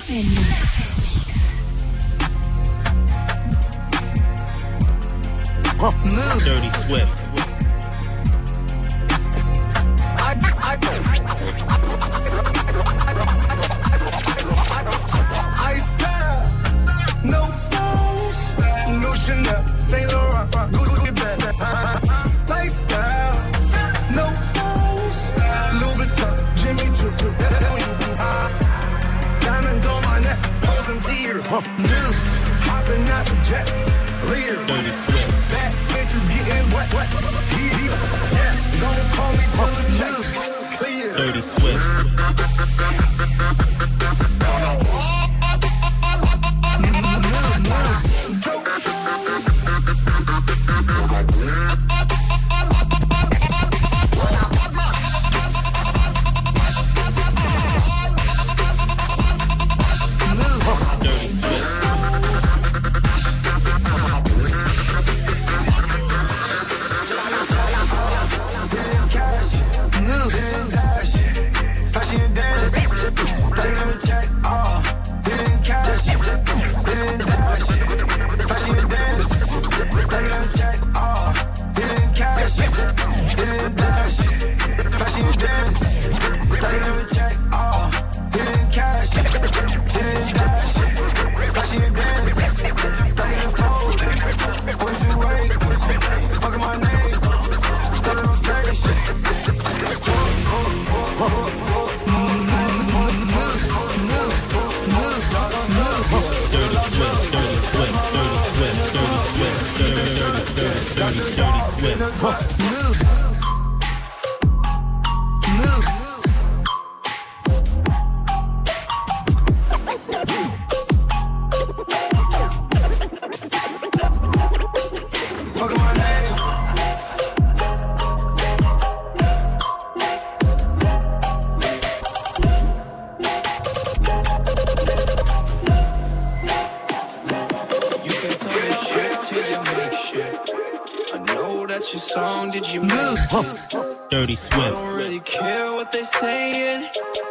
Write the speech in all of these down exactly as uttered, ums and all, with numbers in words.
Huh. Move. Dirty Swift. I, I, I style, no stones, no Chanel, Saint Laurent, Gucci bag, lifestyle, no stones, Louis Vuitton, Jimmy Choo, diamonds on my neck, posing tears. Move, hopping out the jet, leer. Dirty Swift. Bad bitches getting wet, wet. Yeah, don't call me till the check clear. Dirty Swift. Dirty Swift. I don't really care what they saying.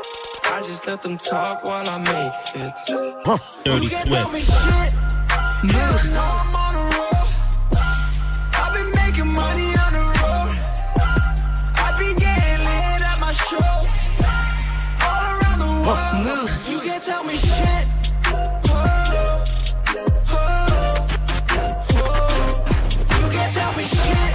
I just let them talk while I make it. Huh. Dirty Swift. Tell me shit. Move. You know I'm on the road. I've been making money on the road. I've been getting lit at my shows all around the world. Huh. Move. You can't tell me shit. Oh, oh, oh. You can't tell me shit.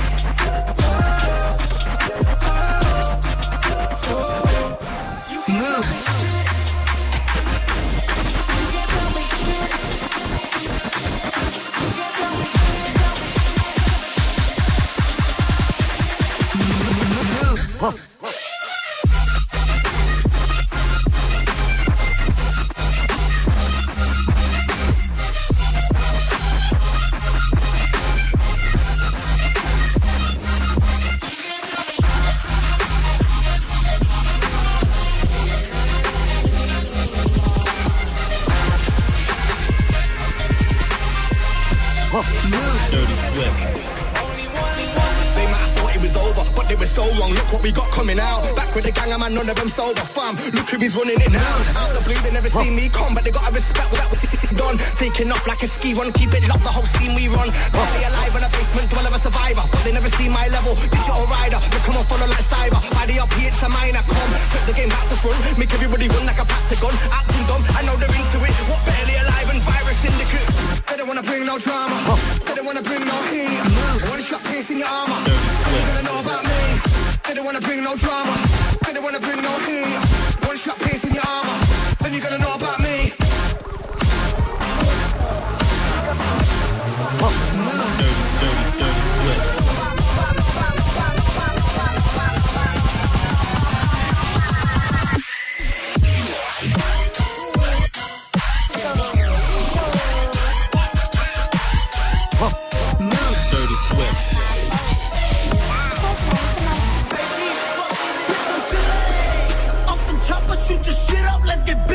Man, none of them sober, fam. Look who he's running it now. Out the blue, they never see me come, but they gotta respect what that was done. Taking off like a ski run, keep it locked, the whole scene we run. Barely alive in a basement, dwell of a survivor, but they never see my level. Digital rider, they come off follow like cyber. I D R P, it's a minor, come. Flip the game back to front, make everybody run like a Patagon. Acting dumb, I know they're into it. What, barely alive and virus syndicate. They don't wanna bring no drama, they don't wanna bring no heat. One shot piercing your armor, you gonna know about me. They don't wanna bring no drama, they don't wanna bring no heat. One shot piercing your armor, then you're gonna know about me. Dirty, dirty, dirty Swift. Shoot your shit up, let's get big.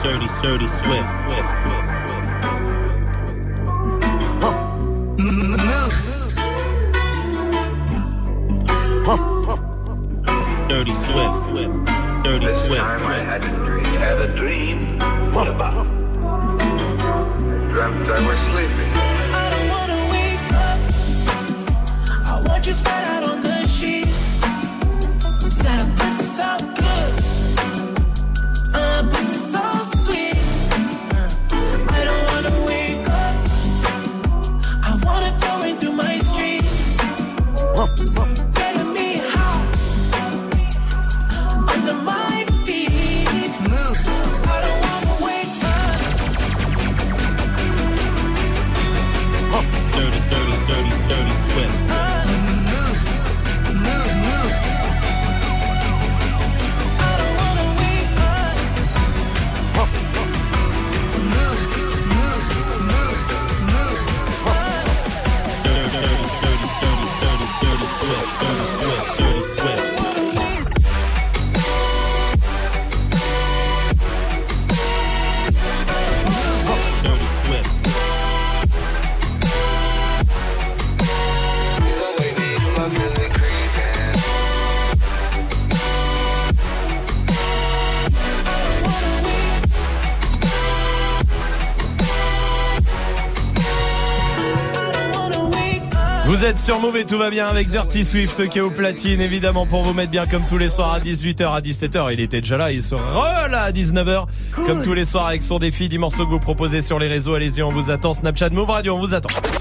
Dirty, Dirty Swift. Dirty Swift. Dirty This Swift. time I had a dream. Had a dream. What about? Dreamt I was sleeping. I don't wanna wake up. I want you spread out on the sheets. Said a pussy so good. Uh, pussy so sweet. I don't wanna wake up. I want it flowing through my streets. Getting me hot under my feet. Move. I don't wanna wake up. Dirty, dirty, dirty, dirty Swift. Vous êtes sur Move et tout va bien avec Dirty Swift qui est au platine évidemment pour vous mettre bien comme tous les soirs à dix-huit heures, à dix-sept heures. Il était déjà là, il sera là à dix-neuf heures cool. Comme tous les soirs avec son défi, dix morceaux que vous proposez sur les réseaux. Allez-y, on vous attend. Snapchat Move Radio, on vous attend.